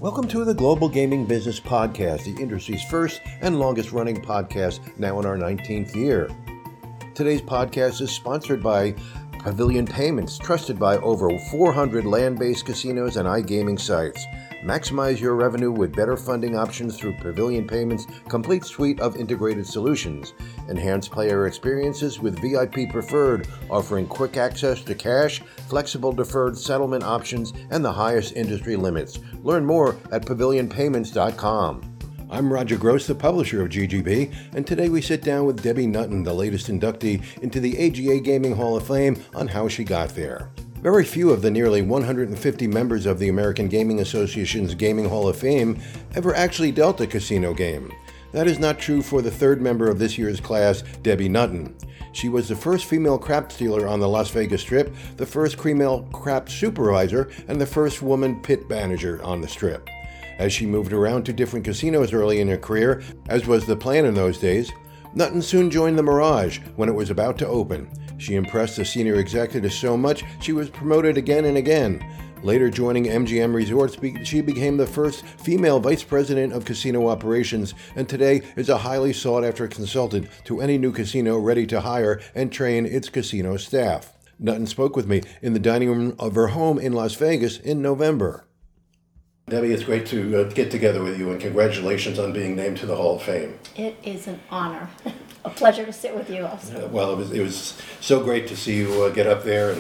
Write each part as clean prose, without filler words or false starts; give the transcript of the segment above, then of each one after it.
Welcome to the Global Gaming Business Podcast, the industry's first and longest running podcast, now in our 19th year. Today's podcast is sponsored by Pavilion Payments, trusted by over 400 land-based casinos and iGaming sites. Maximize your revenue with better funding options through Pavilion Payments' complete suite of integrated solutions. Enhance player experiences with VIP Preferred, offering quick access to cash, flexible deferred settlement options, and the highest industry limits. Learn more at pavilionpayments.com. I'm Roger Gross, the publisher of GGB, and today we sit down with Debbie Nutton, the latest inductee into the AGA Gaming Hall of Fame, on how she got there. Very few of the nearly 150 members of the American Gaming Association's Gaming Hall of Fame ever actually dealt a casino game. That is not true for the third member of this year's class, Debbie Nutton. She was the first female craps dealer on the Las Vegas Strip, the first female craps supervisor, and the first woman pit manager on the Strip. As she moved around to different casinos early in her career, as was the plan in those days, Nutton soon joined the Mirage when it was about to open. She impressed the senior executives so much she was promoted again and again. Later joining MGM Resorts, she became the first female vice president of casino operations, and today is a highly sought-after consultant to any new casino ready to hire and train its casino staff. Nutton spoke with me in the dining room of her home in Las Vegas in November. Debbie, it's great to get together with you, and congratulations on being named to the Hall of Fame. It is an honor. A pleasure to sit with you also. Well, it was so great to see you get up there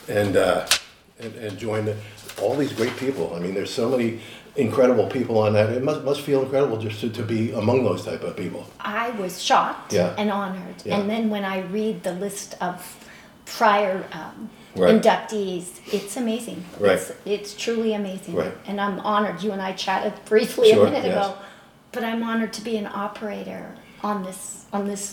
and join all these great people. I mean, there's so many incredible people on that. It must feel incredible just to be among those type of people. I was shocked and honored. Yeah. And then when I read the list of prior inductees, it's amazing. Right. It's truly amazing. Right. And I'm honored. You and I chatted briefly a minute ago, but I'm honored to be an operator on this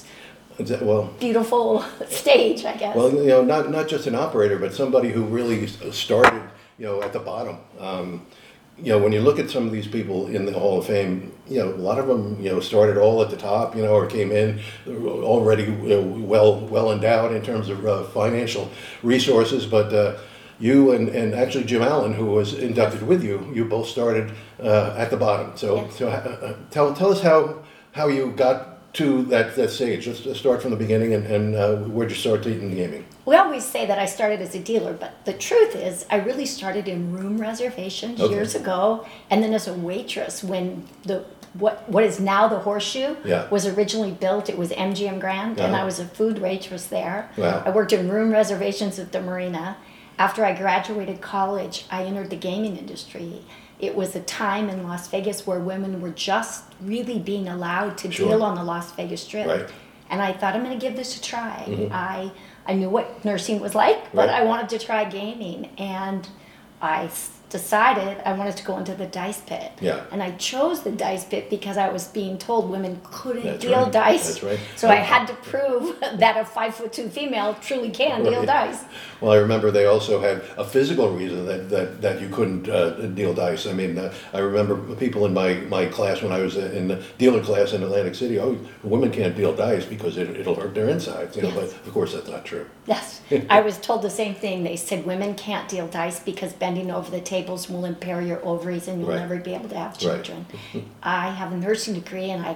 beautiful stage, I guess. Well, not just an operator, but somebody who really started, at the bottom. When you look at some of these people in the Hall of Fame, a lot of them, started all at the top, or came in already well endowed in terms of financial resources. But you and actually Jim Allen, who was inducted with you, you both started at the bottom. So tell us how you got to that stage. Let's start from the beginning and where'd you start in gaming? We always say that I started as a dealer, but the truth is I really started in room reservations years ago, and then as a waitress when what is now the Horseshoe was originally built. It was MGM Grand, and I was a food waitress there. Wow. I worked in room reservations at the Marina. After I graduated college, I entered the gaming industry. It was a time in Las Vegas where women were just really being allowed to deal on the Las Vegas Strip. Right. And I thought, I'm going to give this a try. Mm-hmm. I knew what nursing was like, but I wanted to try gaming. And I decided I wanted to go into the dice pit. Yeah. And I chose the dice pit because I was being told women couldn't deal dice. That's right. So I had to prove that a 5'2" female truly can deal dice. Well, I remember they also had a physical reason that you couldn't deal dice. I mean, I remember people in my class when I was in the dealer class in Atlantic City, women can't deal dice because it'll hurt their insides. But of course that's not true. Yes. I was told the same thing. They said women can't deal dice because bending over the tables will impair your ovaries and you'll never be able to have children. Right. I have a nursing degree and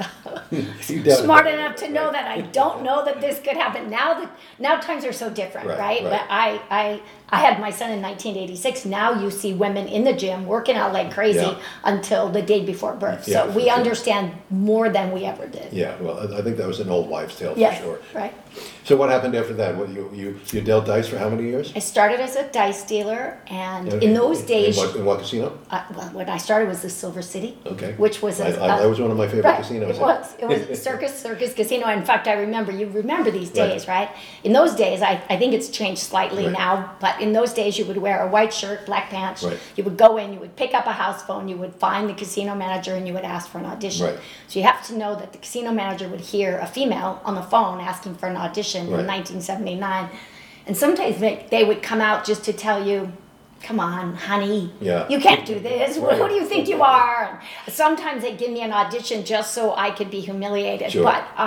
smart enough to know that I don't know that this could happen. Now times are so different, right? But I had my son in 1986. Now you see women in the gym working out like crazy until the day before birth. So we understand more than we ever did. Yeah, well, I think that was an old wives' tale for sure. Right. So what happened after that? You dealt dice for how many years? I started as a dice dealer, and in those days... In what casino? Well, when I started was the Silver City. Okay. Which was... that was one of my favorite casinos. It was Circus Casino. In fact, you remember these days, right? In those days, I think it's changed slightly now, but in those days you would wear a white shirt, black pants, you would go in, you would pick up a house phone, you would find the casino manager, and you would ask for an audition. Right. So you have to know that the casino manager would hear a female on the phone asking for an audition in 1979. And sometimes they would come out just to tell you, come on, honey, you can't do this. Right. Who do you think you are? And sometimes they'd give me an audition just so I could be humiliated. Sure. But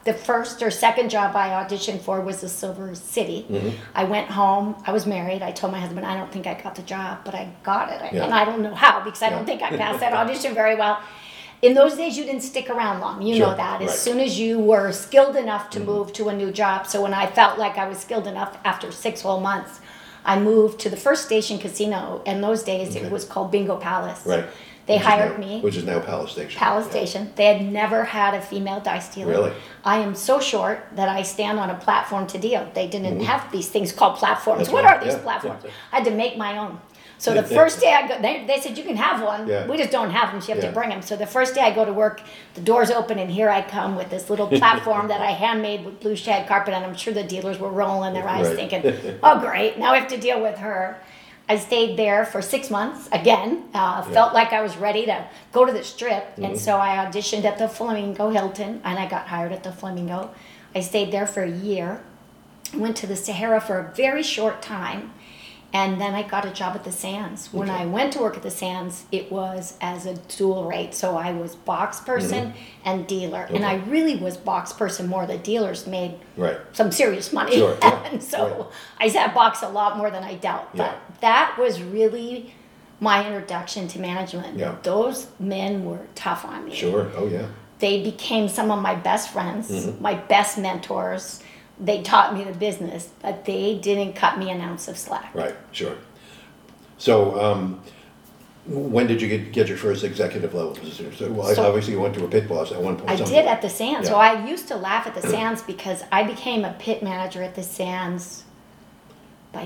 The first or second job I auditioned for was the Silver City. I went home. I was married. I told my husband, I don't think I got the job, but I got it. And I don't know how, because I don't think I passed that audition very well. In those days, you didn't stick around long. You know that. As soon as you were skilled enough to move to a new job. So when I felt like I was skilled enough after 6 whole months, I moved to the First Station Casino. In those days, it was called Bingo Palace. Right. They hired me. Which is now Palace Station. Palace Station. They had never had a female dice dealer. Really? I am so short that I stand on a platform to deal. They didn't have these things called platforms. That's what right. are these platforms? I had to make my own. So the first day I go, they said, you can have one. We just don't have them, so you have to bring them. So the first day I go to work, the doors open, and here I come with this little platform that I handmade with blue shag carpet, and I'm sure the dealers were rolling their eyes thinking, oh, great, now I have to deal with her. I stayed there for 6 months, again, felt like I was ready to go to the Strip, and so I auditioned at the Flamingo Hilton, and I got hired at the Flamingo. I stayed there for a year, went to the Sahara for a very short time, and then I got a job at the Sands. When I went to work at the Sands, it was as a dual rate. So I was box person and dealer. And I really was box person more. The dealers made some serious money. Sure. And so I sat box a lot more than I dealt. But that was really my introduction to management. Those men were tough on me. Sure. Oh, yeah. They became some of my best friends, my best mentors. They taught me the business, but they didn't cut me an ounce of slack. Right, sure. So, when did you get your first executive level position? So, obviously you went to a pit boss at one point. I did at the Sands. So I used to laugh at the Sands because I became a pit manager at the Sands by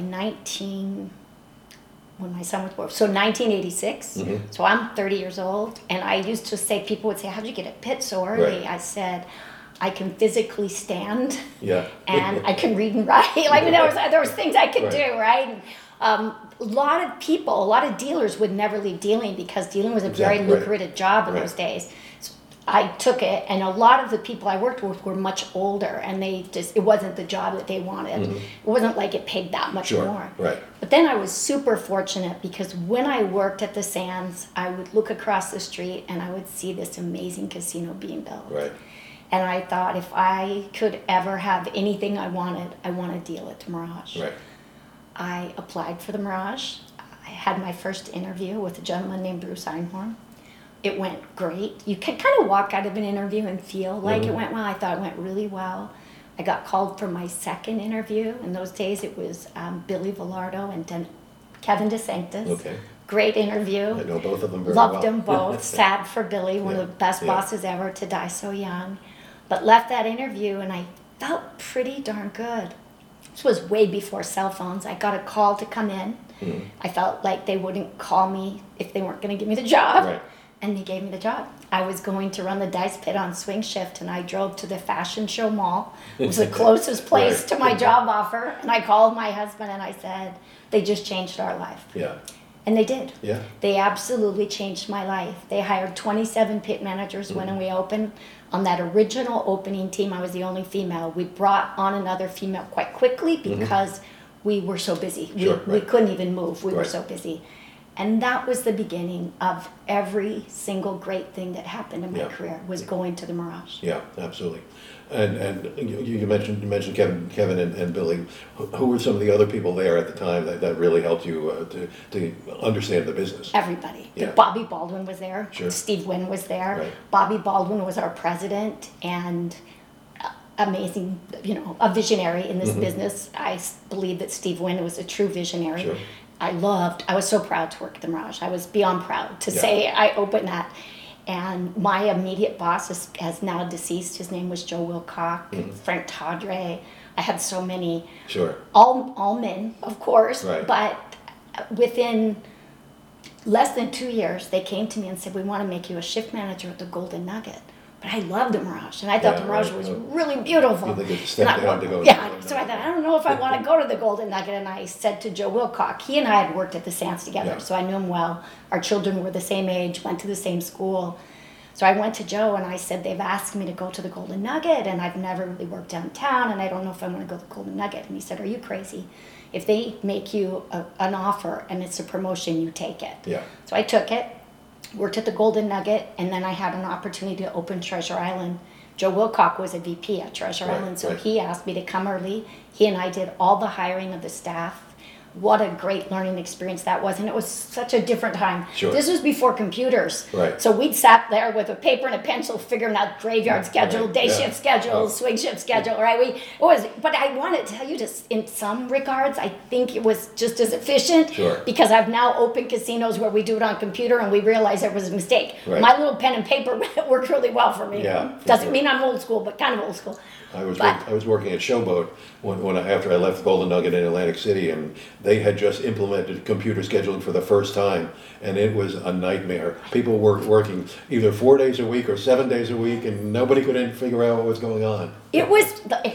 when my son was born. So 1986. So I'm 30 years old. And I used to say, people would say, how'd you get a pit so early? I said, I can physically stand, and I can read and write. Like there was things I could do, right? And, a lot of people, a lot of dealers would never leave dealing because dealing was a very lucrative job in those days. So I took it, and a lot of the people I worked with were much older, and it wasn't the job that they wanted. It wasn't like it paid that much more. Right. But then I was super fortunate because when I worked at the Sands, I would look across the street and I would see this amazing casino being built. Right. And I thought, if I could ever have anything I want to deal at the Mirage. Right. I applied for the Mirage. I had my first interview with a gentleman named Bruce Einhorn. It went great. You can kind of walk out of an interview and feel like it went well. I thought it went really well. I got called for my second interview. In those days, it was Billy Villardo and Kevin DeSanctis. Okay. Great interview. I know both of them very well. Loved them both. Sad for Billy, one of the best bosses ever to die so young. But left that interview and I felt pretty darn good. This was way before cell phones. I got a call to come in. I felt like they wouldn't call me if they weren't going to give me the job. Right. And they gave me the job. I was going to run the dice pit on swing shift, and I drove to the Fashion Show Mall. It was the closest place to my job offer. And I called my husband and I said, they just changed our life. Yeah. And they did. Yeah. They absolutely changed my life. They hired 27 pit managers when we opened. On that original opening team, I was the only female. We brought on another female quite quickly because we were so busy. We couldn't even move. We were so busy. And that was the beginning of every single great thing that happened in my career was going to the Mirage. Yeah, absolutely. And you mentioned Kevin and Billy. Who were some of the other people there at the time that really helped you to understand the business? Everybody. Yeah. Bobby Baldwin was there. Sure. Steve Wynn was there. Right. Bobby Baldwin was our president and amazing, a visionary in this business. I believe that Steve Wynn was a true visionary. Sure. I was so proud to work at the Mirage. I was beyond proud to say I opened that. And my immediate boss is now deceased. His name was Joe Wilcock, Frank Tadre. I had so many. Sure. All men, of course. Right. But within less than 2 years, they came to me and said, we want to make you a shift manager at the Golden Nugget. But I loved the Mirage, and I thought the Mirage was really beautiful. You think it's a step down to go so I thought, I don't know if I want to go to the Golden Nugget, and I said to Joe Wilcock, he and I had worked at the Sands together, so I knew him well. Our children were the same age, went to the same school. So I went to Joe, and I said, they've asked me to go to the Golden Nugget, and I've never really worked downtown, and I don't know if I want to go to the Golden Nugget. And he said, are you crazy? If they make you an offer, and it's a promotion, you take it. Yeah. So I took it. Worked at the Golden Nugget, and then I had an opportunity to open Treasure Island Joe Wilcock was a VP at Treasure Island, so he asked me to come early. He and I did all the hiring of the staff. What a great learning experience that was, and it was such a different time. Sure. This was before computers. Right. So we'd sat there with a paper and a pencil figuring out graveyard schedule, day shift schedule, swing shift schedule, right? But I want to tell you, just in some regards, I think it was just as efficient. Sure. Because I've now opened casinos where we do it on computer and we realize there was a mistake. Right. My little pen and paper worked really well for me. Yeah, Doesn't mean I'm old school, but kind of old school. I was working at Showboat after I left Golden Nugget in Atlantic City, and they had just implemented computer scheduling for the first time, and it was a nightmare. People were working either 4 days a week or 7 days a week, and nobody could figure out what was going on. It was,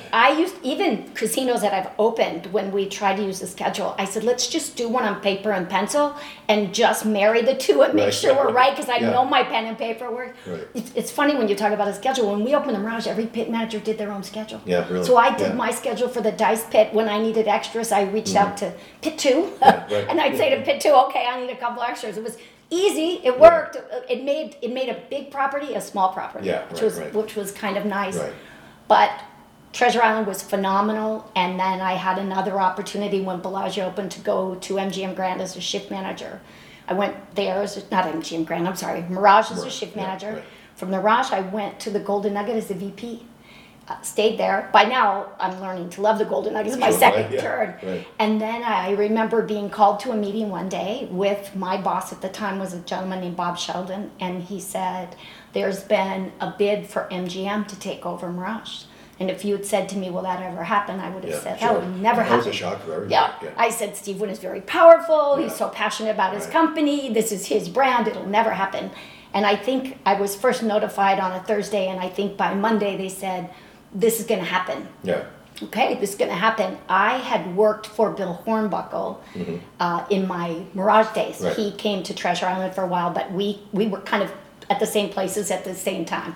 even casinos that I've opened, when we tried to use the schedule, I said, let's just do one on paper and pencil and just marry the two and make sure we're right, because I know my pen and paper work. Right. It's funny when you talk about a schedule. When we opened the Mirage, every pit manager did their own schedule. Yeah, really. So I did my schedule for the dice pit. When I needed extras, I reached out to pit 2, and I'd say to pit 2, okay, I need a couple extras. It was easy. It worked. It made a big property a small property, which was kind of nice. Right. But Treasure Island was phenomenal, and then I had another opportunity when Bellagio opened to go to MGM Grand as a shift manager. I went there not MGM Grand, I'm sorry, Mirage as a shift manager. Right. From the Mirage, I went to the Golden Nugget as a VP. Stayed there. By now, I'm learning to love the Golden Nugget. It's my second turn. Right. And then I remember being called to a meeting one day with my boss at the time was a gentleman named Bob Sheldon, and he said, there's been a bid for MGM to take over Mirage. And if you had said to me, will that ever happen? I would have said, that would never happen. That was a shock for everybody. Yeah. I said, Steve Wynn is very powerful. He's so passionate about his company. This is his brand. It'll never happen. And I think I was first notified on a Thursday, and I think by Monday they said, this is going to happen. Yeah. Okay, this is going to happen. I had worked for Bill Hornbuckle in my Mirage days. Right. He came to Treasure Island for a while, but we were kind of at the same places at the same time.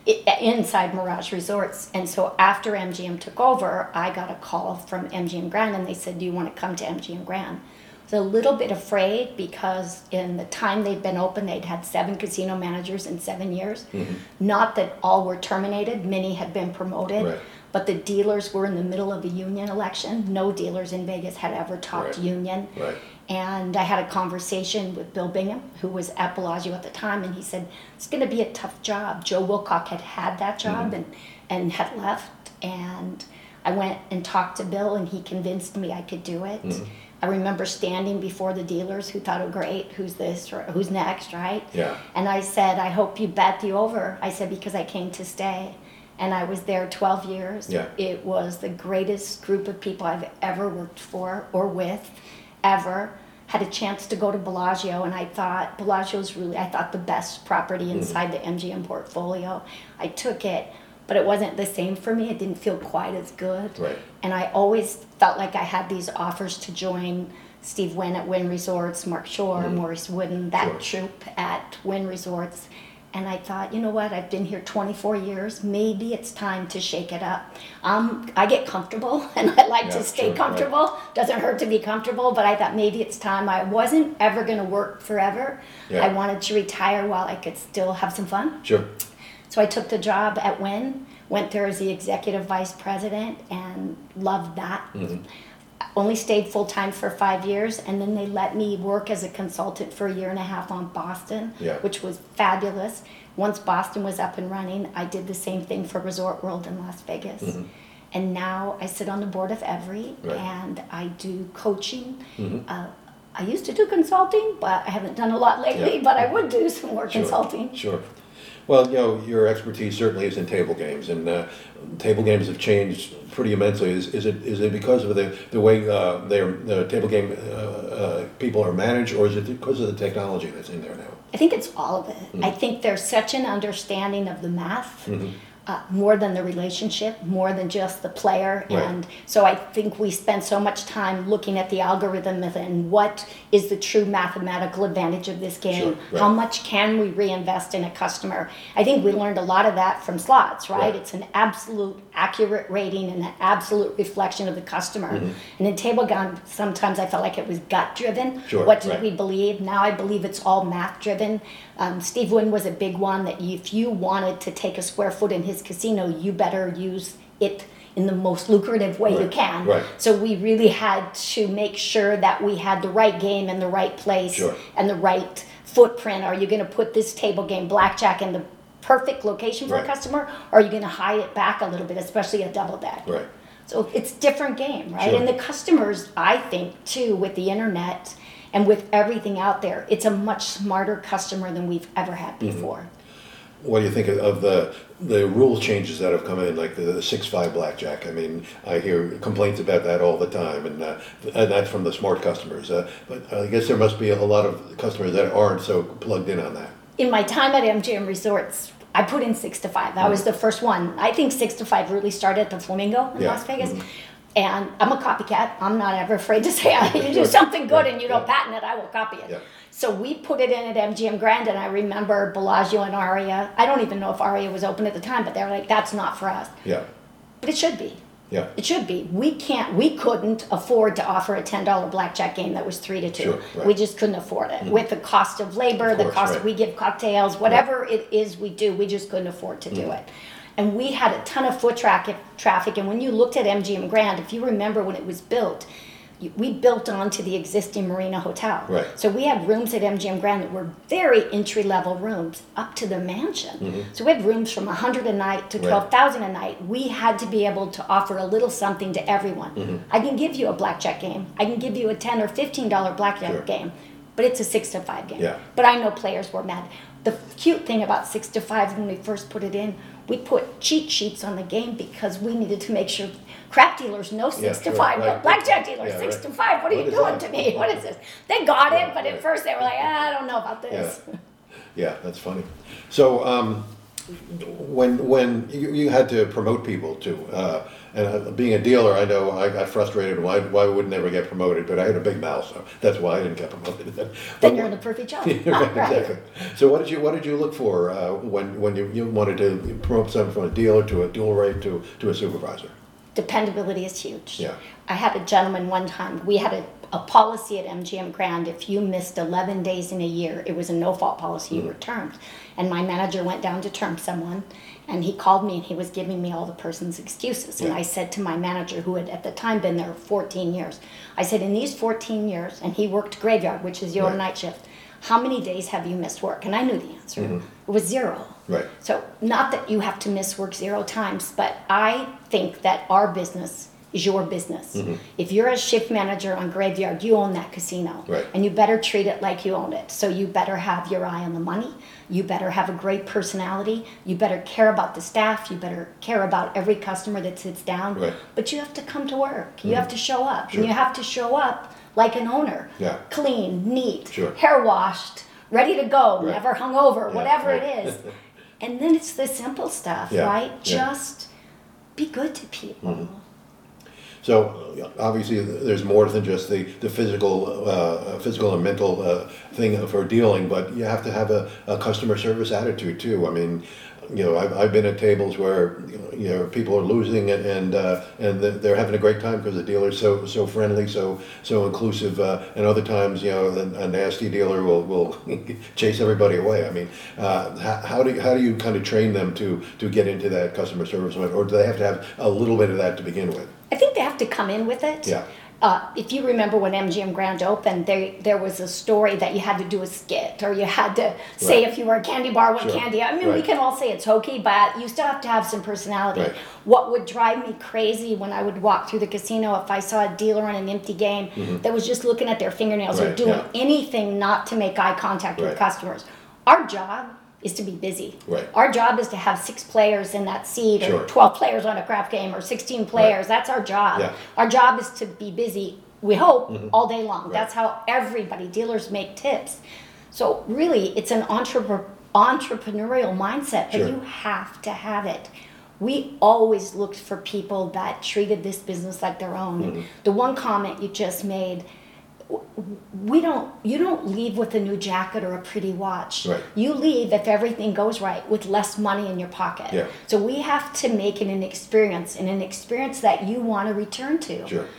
Inside Mirage Resorts. And so after MGM took over, I got a call from MGM Grand, and they said, do you want to come to MGM Grand? I was a little bit afraid because in the time they'd been open, they'd had 7 casino managers in 7 years. Not that all were terminated, many had been promoted, but the dealers were in the middle of a union election. No dealers in Vegas had ever talked union. And I had a conversation with Bill Bingham, who was at Bellagio at the time, and he said, it's going to be a tough job. Joe Wilcock had that job and had left, and I went and talked to Bill, and he convinced me I could do it. I remember standing before the dealers who thought, oh, great, who's this, or who's next, right? Yeah. And I said, I hope you bet the over. I said, because I came to stay. And I was there 12 years. Yeah. It was the greatest group of people I've ever worked for or with, ever. Had a chance to go to Bellagio, and I thought Bellagio's really, I thought the best property inside the MGM portfolio. I took it, but it wasn't the same for me. It didn't feel quite as good. Right. And I always felt like I had these offers to join Steve Wynn at Wynn Resorts, Mark Shore, Maurice Wooden, that troupe at Wynn Resorts. And I thought, you know what, I've been here 24 years. Maybe it's time to shake it up. I get comfortable, and I like to stay comfortable. Right. Doesn't hurt to be comfortable, but I thought maybe it's time. I wasn't ever going to work forever. Yeah. I wanted to retire while I could still have some fun. Sure. So I took the job at Wynn, went there as the executive vice president, and loved that. Only stayed full-time for 5 years, and then they let me work as a consultant for 1.5 years on Boston, which was fabulous. Once Boston was up and running, I did the same thing for Resort World in Las Vegas. And now I sit on the board of Evry, and I do coaching. I used to do consulting, but I haven't done a lot lately, but I would do some more consulting. Sure. Well, you know, your expertise certainly is in table games, and table games have changed pretty immensely. Is it because of the way the table game people are managed, or is it because of the technology that's in there now? I think it's all of it. I think there's such an understanding of the math. More than the relationship, more than just the player. Right. And so I think we spend so much time looking at the algorithm and what is the true mathematical advantage of this game. Sure. Right. How much can we reinvest in a customer? I think we learned a lot of that from slots, right? It's an absolute accurate rating and an absolute reflection of the customer. And in table game, sometimes I felt like it was gut driven. Sure. What did we believe? Now I believe it's all math driven. Steve Wynn was a big one that if you wanted to take a square foot in his his casino, you better use it in the most lucrative way you can. Right. So we really had to make sure that we had the right game in the right place and the right footprint. Are you going to put this table game, blackjack, in the perfect location for a customer, or are you going to hide it back a little bit, especially a double deck? Right. So it's different game, right? And the customers, I think, too, with the internet and with everything out there, it's a much smarter customer than we've ever had before. What do you think of the rule changes that have come in, like the 6-5 blackjack? I mean, I hear complaints about that all the time, and that's from the smart customers. But I guess there must be a lot of customers that aren't so plugged in on that. In my time at MGM Resorts, I put in 6-5. That was the first one. I think 6-5 really started at the Flamingo in Las Vegas. And I'm a copycat. I'm not ever afraid to say, you do something good and you don't patent it, I will copy it. So we put it in at MGM Grand, and I remember Bellagio and Aria. I don't even know if Aria was open at the time, but they were like, that's not for us. But it should be. It should be. We couldn't afford to offer a $10 blackjack game that was 3-2. We just couldn't afford it. With the cost of labor, the cost we give cocktails, whatever it is we do, we just couldn't afford to do it. And we had a ton of foot traffic, and when you looked at MGM Grand, if you remember when it was built, we built onto the existing Marina Hotel. So we had rooms at MGM Grand that were very entry-level rooms up to the mansion. So we had rooms from $100 a night to $12,000 a night. We had to be able to offer a little something to everyone. I can give you a blackjack game. I can give you a $10 or $15 blackjack game, but it's a 6-5 game. But I know players were mad. The cute thing about 6-5, when we first put it in, we put cheat sheets on the game because we needed to make sure crap dealers know 6-5, but blackjack dealers 6-5. What are you doing to me? What is this? They got it, but at first they were like, I don't know about this. Yeah, that's funny. So when you had to promote people too, and being a dealer, I know I got frustrated. Why I would never get promoted? But I had a big mouth, so that's why I didn't get promoted. Then you're in the perfect job. Exactly. So what did you look for when you wanted to promote someone from a dealer to a dual rate to a supervisor? Dependability is huge. I had a gentleman one time. We had a policy at MGM Grand. If you missed 11 days in a year, it was a no-fault policy. You were termed. And my manager went down to term someone, and he called me, and he was giving me all the person's excuses. And I said to my manager, who had at the time been there 14 years, I said, in these 14 years, and he worked graveyard, which is your night shift, how many days have you missed work? And I knew the answer. It was 0. So not that you have to miss work 0 times, but I think that our business is your business. If you're a shift manager on graveyard, you own that casino. And you better treat it like you own it. So you better have your eye on the money. You better have a great personality. You better care about the staff. You better care about every customer that sits down. But you have to come to work. You have to show up. And you have to show up like an owner. Clean, neat, hair washed, ready to go, never hungover, whatever it is. And then it's the simple stuff, right? Just be good to people. So obviously, there's more than just the physical and mental thing for dealing, but you have to have a customer service attitude too. I mean, I've been at tables where people are losing and they're having a great time because the dealer's so friendly, so inclusive, and other times a nasty dealer will chase everybody away. I mean, how do you kind of train them to get into that customer service, or do they have to have a little bit of that to begin with? I think they have to come in with it. If you remember when MGM Grand opened, there was a story that you had to do a skit, or you had to say if you were a candy bar, what candy. I mean, we can all say it's hokey, but you still have to have some personality. What would drive me crazy when I would walk through the casino, if I saw a dealer on an empty game that was just looking at their fingernails or doing anything not to make eye contact with customers. Our job is to be busy. Our job is to have 6 players in that seat, or 12 players on a craft game, or 16 players. That's our job. Our job is to be busy, we hope, all day long. That's how everybody, dealers make tips. So really, it's an entrepreneurial mindset, but you have to have it. We always looked for people that treated this business like their own. The one comment you just made, you don't leave with a new jacket or a pretty watch. You leave, if everything goes right, with less money in your pocket. So we have to make it an experience, and an experience that you want to return to.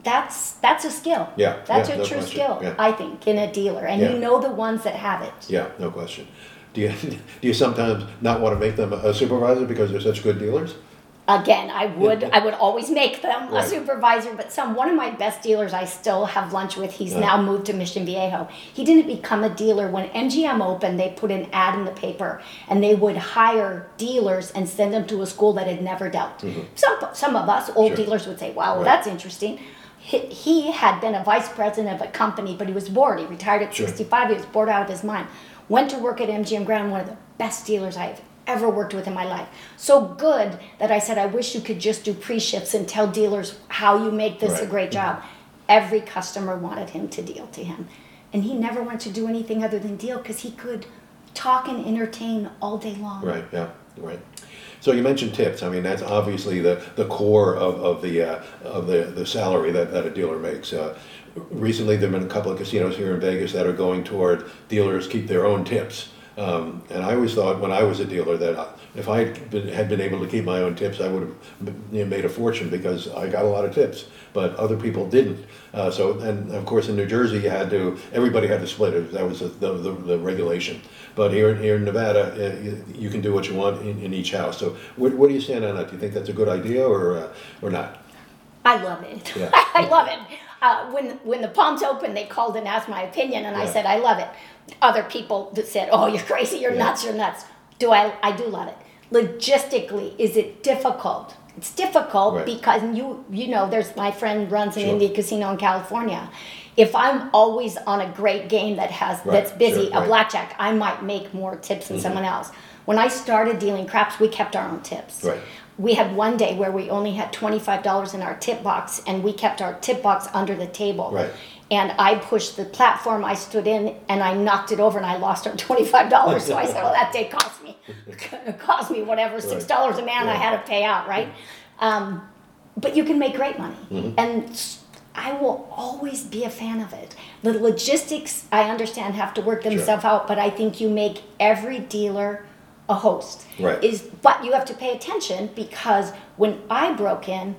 that's a skill. Yeah, That's yeah, a no true question. skill, Yeah. I think, in a dealer. And Yeah. you know the ones that have it. Yeah, no question. Do you do you sometimes not want to make them a supervisor because they're such good dealers? Again, I would always make them a Right. supervisor, but one of my best dealers I still have lunch with, he's Yeah. now moved to Mission Viejo. He didn't become a dealer. When MGM opened, they put an ad in the paper and they would hire dealers and send them to a school that had never dealt. Some of us, old Sure. dealers, would say, wow, well, Right. that's interesting. He had been a vice president of a company, but he was bored. He retired at Sure. 65. He was bored out of his mind. Went to work at MGM Grand, one of the best dealers I've ever worked with in my life. So good that I said, I wish you could just do pre-shifts and tell dealers how you make this a Right. great job. Every customer wanted him to deal to him. And he never wanted to do anything other than deal because he could talk and entertain all day long. Right, yeah, right. So you mentioned tips. I mean, that's obviously the core of the salary that a dealer makes. Recently, there have been a couple of casinos here in Vegas that are going toward dealers keep their own tips. And I always thought when I was a dealer that if I had been able to keep my own tips, I would have made a fortune because I got a lot of tips, but other people didn't. And of course in New Jersey, everybody had to split it. That was the regulation. But here in Nevada, you can do what you want in each house. So what do you stand on that? Do you think that's a good idea or not? I love it. Yeah. I love it. When the Palms opened, they called and asked my opinion, and I Yeah. said, I love it. Other people that said, oh, you're crazy, you're nuts, you're nuts. I do love it. Logistically, is it difficult? It's difficult Right. because you know, there's my friend runs an Sure. India casino in California. If I'm always on a great game that's busy, sure, right. a blackjack, I might make more tips than someone else. When I started dealing craps, we kept our own tips. Right. We had one day where we only had $25 in our tip box, and we kept our tip box under the table. Right. And I pushed the platform I stood in, and I knocked it over, and I lost our $25. So I said, well, that day cost me whatever, $6 a man I had to pay out, right? But you can make great money. And I will always be a fan of it. The logistics, I understand, have to work themselves out, but I think you make every dealer a host. Right. But you have to pay attention because when I broke in,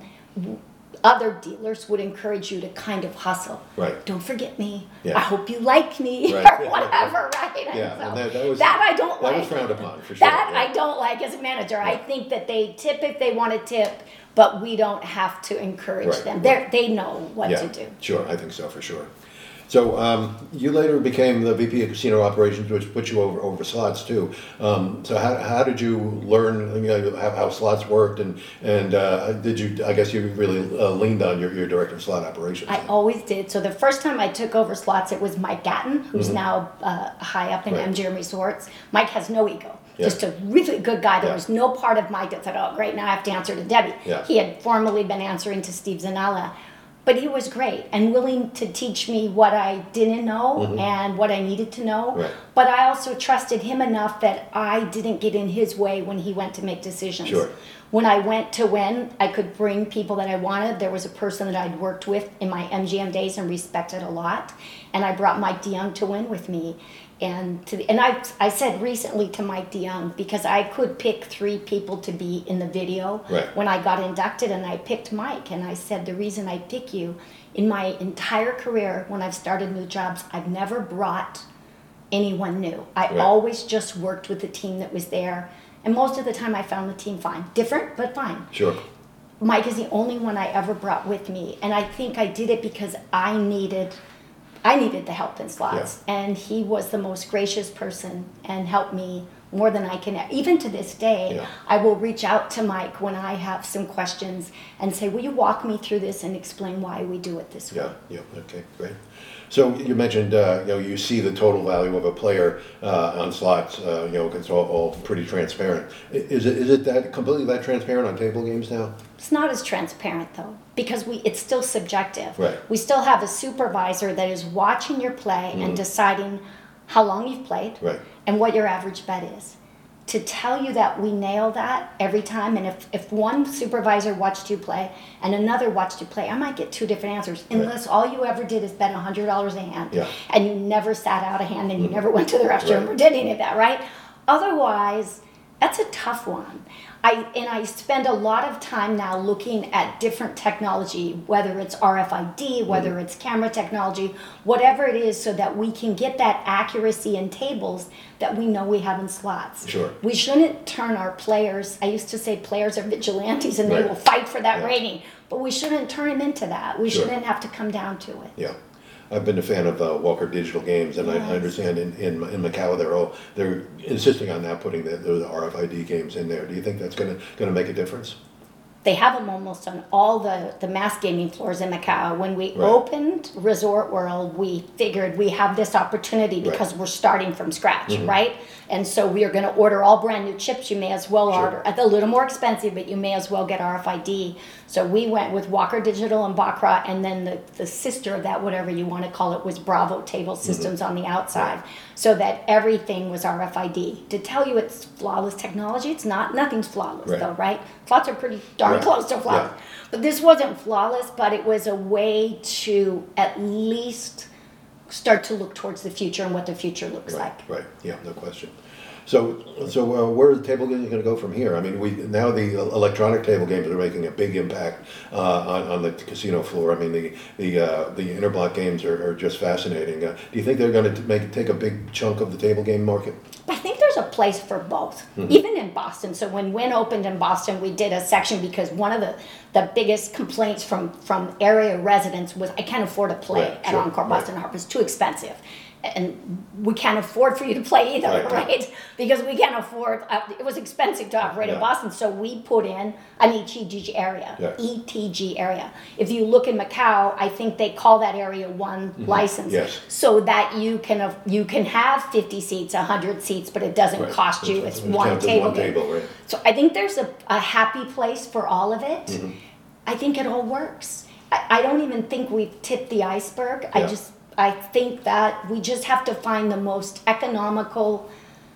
other dealers would encourage you to kind of hustle. Right. Don't forget me. Yeah. I hope you like me Right. or whatever, right? Yeah, So and that was I don't like. That was frowned upon for sure. That yeah. I don't like as a manager. I think that they tip if they want to tip, but we don't have to encourage Right, them. right. They know what Yeah, to do. sure, I think so for sure. So you later became the VP of Casino Operations, which put you over slots too. So how did you learn how slots worked, and did you? I guess you really leaned on your director of slot operations. I always did. So the first time I took over slots, it was Mike Gatton, who's now high up in Right. MGM Resorts. Mike has no ego. Yeah. Just a really good guy. There Yeah. was no part of Mike that said, oh, great, now I have to answer to Debbie. Yeah. He had formerly been answering to Steve Zanella. But he was great and willing to teach me what I didn't know and what I needed to know. Right. But I also trusted him enough that I didn't get in his way when he went to make decisions. Sure. When I went to win, I could bring people that I wanted. There was a person that I'd worked with in my MGM days and respected a lot. And I brought Mike DeYoung to win with me. And I said recently to Mike DeYoung, because I could pick 3 people to be in the video Right. when I got inducted, and I picked Mike. And I said, the reason I pick you, in my entire career, when I've started new jobs, I've never brought anyone new. I Right. always just worked with the team that was there. And most of the time I found the team fine. Different, but fine. Sure. Mike is the only one I ever brought with me. And I think I did it because I needed the help in slots. And he was the most gracious person and helped me more than I can. Even to this day, Yeah. I will reach out to Mike when I have some questions and say, will you walk me through this and explain why we do it this way? Yeah. Okay. Great. So you mentioned you see the total value of a player on slots. It's all pretty transparent. Is it that completely that transparent on table games now? It's not as transparent though, because it's still subjective. Right. We still have a supervisor that is watching your play and deciding how long you've played Right. and what your average bet is. To tell you that we nail that every time, and if one supervisor watched you play and another watched you play, I might get 2 different answers, unless all you ever did is bet $100 a hand, Yeah. and you never sat out a hand and you never went to the restroom Right. or did any of that, right? Otherwise, That's a tough one. I spend a lot of time now looking at different technology, whether it's RFID, whether it's camera technology, whatever it is, so that we can get that accuracy in tables that we know we have in slots. Sure. We shouldn't turn our players, I used to say players are vigilantes and they will fight for that rating, but we shouldn't turn them into that. We shouldn't have to come down to it. Yeah. I've been a fan of Walker Digital Games, and I understand in Macau they're insisting on now putting the RFID games in there. Do you think that's going to make a difference? They have them almost on all the mass gaming floors in Macau. When we opened Resort World, we figured we have this opportunity because we're starting from scratch, right? And so we are going to order all brand new chips. You may as well order, a little more expensive, but you may as well get RFID. So we went with Walker Digital and Baccarat, and then the sister of that, whatever you want to call it, was Bravo Table Systems on the outside, so that everything was RFID. To tell you it's flawless technology, it's not. Nothing's flawless though, right? Slots are pretty darn close to flawless. Yeah. But this wasn't flawless, but it was a way to at least start to look towards the future and what the future looks like. Right, yeah, no question. So where are the table games going to go from here? I mean, now the electronic table games are making a big impact on the casino floor. I mean, the interblock games are just fascinating. Do you think they're going to take a big chunk of the table game market? I think there's a place for both, even in Boston. So when Wynn opened in Boston, we did a section because one of the biggest complaints from area residents was, I can't afford to play at Encore Boston Harbor. It's too expensive. And we can't afford for you to play either, right? Because we can't afford, it was expensive to operate in Boston, so we put in an ETG area, ETG area. If you look in Macau, I think they call that area one license, so that you can have 50 seats, 100 seats, but it doesn't cost you, it's one table. Right. So I think there's a happy place for all of it. I think it all works. I don't even think we've tipped the iceberg. I think that we just have to find the most economical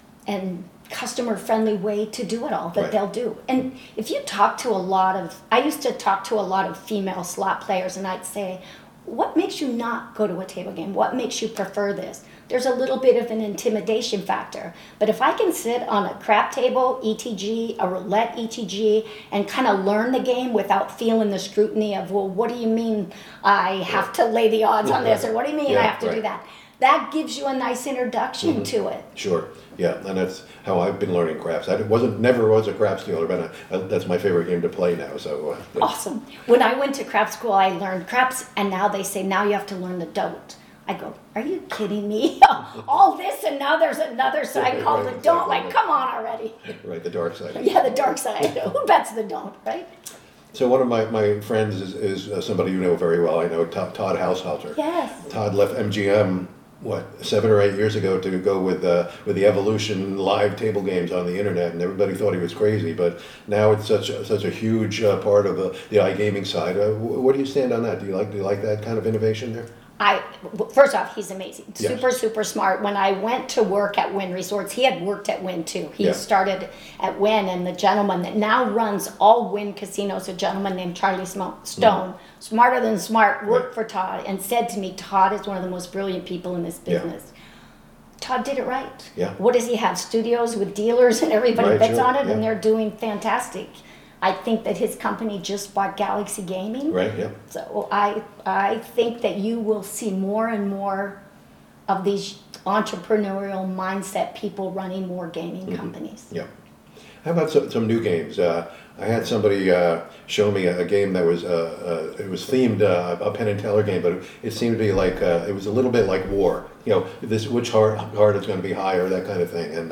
and customer-friendly way to do it all that they'll do. And if you talk to I used to talk to a lot of female slot players, and I'd say, what makes you not go to a table game? What makes you prefer this? There's a little bit of an intimidation factor. But if I can sit on a crap table, ETG, a roulette ETG, and kind of learn the game without feeling the scrutiny of, well, what do you mean I have to lay the odds on this? Or what do you mean I have to do that? That gives you a nice introduction to it. Sure. Yeah, and that's how I've been learning craps. Never was a craps dealer, but that's my favorite game to play now. So awesome. When I went to crap school, I learned craps, and now they say now you have to learn the don't. I go, are you kidding me? All this, and now there's another side called the don't. Like, come on already. Right, the dark side. Yeah, the dark side. Who bets the don't, right? So one of my friends is somebody you know very well. I know Todd Haushalter. Yes. Todd left MGM 7 or 8 years ago to go with the Evolution live table games on the internet, and everybody thought he was crazy. But now it's such a huge part of the iGaming side. Where do you stand on that? Do you like that kind of innovation there? First off, he's amazing. Super smart. When I went to work at Wynn Resorts, he had worked at Wynn too. He started at Wynn, and the gentleman that now runs all Wynn casinos, a gentleman named Charlie Stone, smarter than smart, worked for Todd and said to me, Todd is one of the most brilliant people in this business. Todd did it right. Yeah. What does he have? Studios with dealers and everybody bets on it, and they're doing fantastic. I think that his company just bought Galaxy Gaming. Right, yeah. So I think that you will see more and more of these entrepreneurial mindset people running more gaming companies. Yeah. How about some new games? I had somebody show me a game that was it was themed a Penn and Teller game, but it seemed to be like it was a little bit like war. You know, which card is going to be higher, that kind of thing. And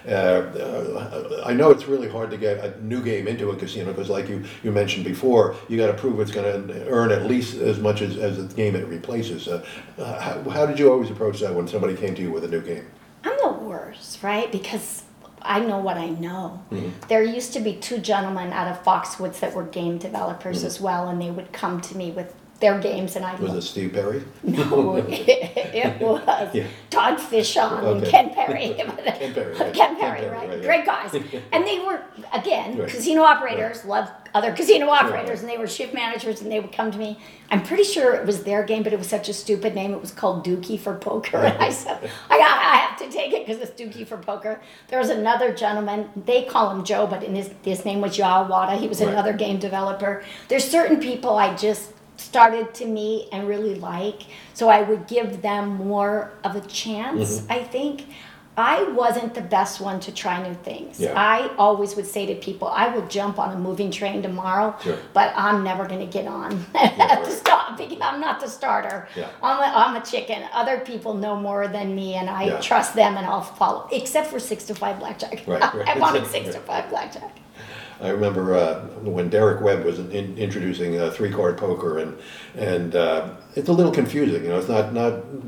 I know it's really hard to get a new game into a casino because, like you mentioned before, you got to prove it's going to earn at least as much as the game it replaces. How did you always approach that when somebody came to you with a new game? I'm the worst, right? Because I know what I know. There used to be 2 gentlemen out of Foxwoods that were game developers as well, and they would come to me with their games, and I Was it Steve Perry? No, it was Yeah. Todd Fishon and Okay. Ken Perry. Ken Perry, right. Ken Perry, right? yeah. Great guys. And they were, again, Right. casino operators, love other casino operators, and they were shift managers, and they would come to me. I'm pretty sure it was their game, but it was such a stupid name. It was called Dookie for Poker. And I said, I have to take it because it's Dookie for Poker. There was another gentleman, they call him Joe, but his name was Yawada. He was Right. another game developer. There's certain people I just started to meet and really like, so I would give them more of a chance. I think I wasn't the best one to try new things. Yeah. I always would say to people, I will jump on a moving train tomorrow, Sure. but I'm never going to get on at right. the stop because I'm not the starter. Yeah. I'm a chicken. Other people know more than me, and I Yeah. trust them, and I'll follow, except for 6 to 5 blackjack. Right, right. I wanted 6 to 5 blackjack. I remember when Derek Webb was introducing 3-card poker, and it's a little confusing. You know, it's not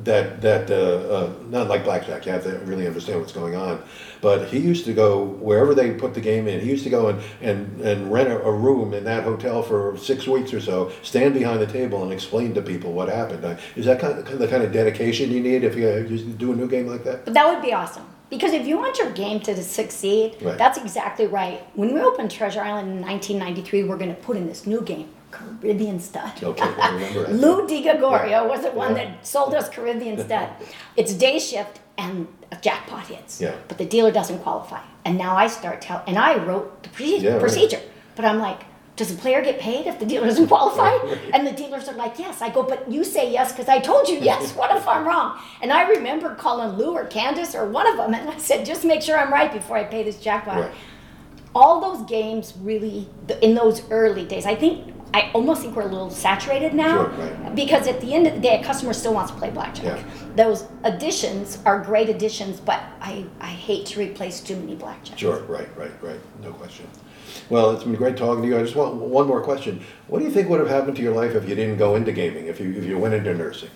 not like blackjack. You have to really understand what's going on. But he used to go wherever they put the game in. He used to go and rent a room in that hotel for 6 weeks or so, stand behind the table and explain to people what happened. Is that the kind of dedication you need if you do a new game like that? But that would be awesome. Because if you want your game to succeed, Right. that's exactly right. When we opened Treasure Island in 1993, we're going to put in this new game, Caribbean Stud. Okay, I remember that. Lou DiGregorio Yeah. was the one Yeah. that sold us Caribbean Stud. It's day shift and a jackpot hits. Yeah. But the dealer doesn't qualify. And now I start telling, and I wrote the Yeah, right. procedure. But I'm like, does the player get paid if the dealer doesn't qualify? Right. And the dealers are like, yes. I go, but you say yes because I told you yes. What if I'm wrong? And I remember calling Lou or Candace or one of them, and I said, just make sure I'm right before I pay this jackpot. Right. All those games really, in those early days, I almost think we're a little saturated now. Sure, right. Because at the end of the day, a customer still wants to play blackjack. Yeah. Those additions are great additions, but I hate to replace too many blackjacks. Sure, right, no question. Well, it's been great talking to you. I just want one more question. What do you think would have happened to your life if you didn't go into gaming, if you went into nursing?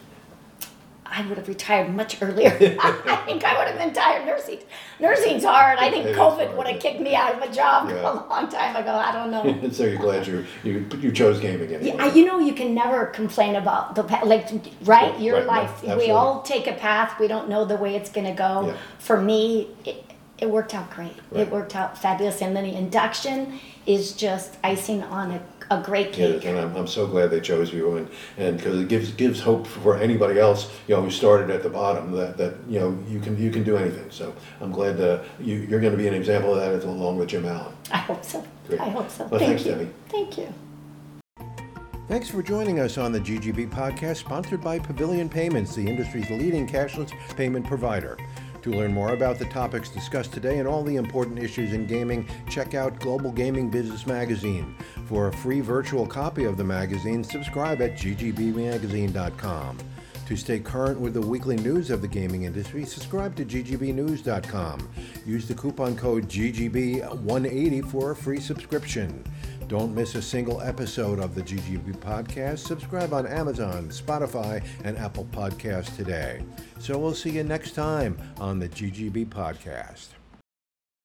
I would have retired much earlier. I think I would have been tired. Nursing's hard. I think It is COVID hard, would have yeah. kicked me out of a job Yeah. a long time ago. I don't know. And so you're glad you chose gaming anyway. Yeah, you can never complain about the path, right? Right, Your right, life. absolutely. We all take a path. We don't know the way it's going to go. Yeah. For me, it worked out great. Right. It worked out fabulous. And then the induction is just icing on a great cake. Yeah, and I'm so glad they chose you, and because it gives hope for anybody else, who started at the bottom, that you can do anything. So I'm glad you're going to be an example of that along with Jim Allen. I hope so. Great. I hope so. Well, thanks, you. Debbie. Thank you. Thanks for joining us on the GGB podcast, sponsored by Pavilion Payments, the industry's leading cashless payment provider. To learn more about the topics discussed today and all the important issues in gaming, check out Global Gaming Business Magazine. For a free virtual copy of the magazine, subscribe at ggbmagazine.com. To stay current with the weekly news of the gaming industry, subscribe to ggbnews.com. Use the coupon code GGB180 for a free subscription. Don't miss a single episode of the GGB podcast. Subscribe on Amazon, Spotify, and Apple Podcasts today. So we'll see you next time on the GGB podcast.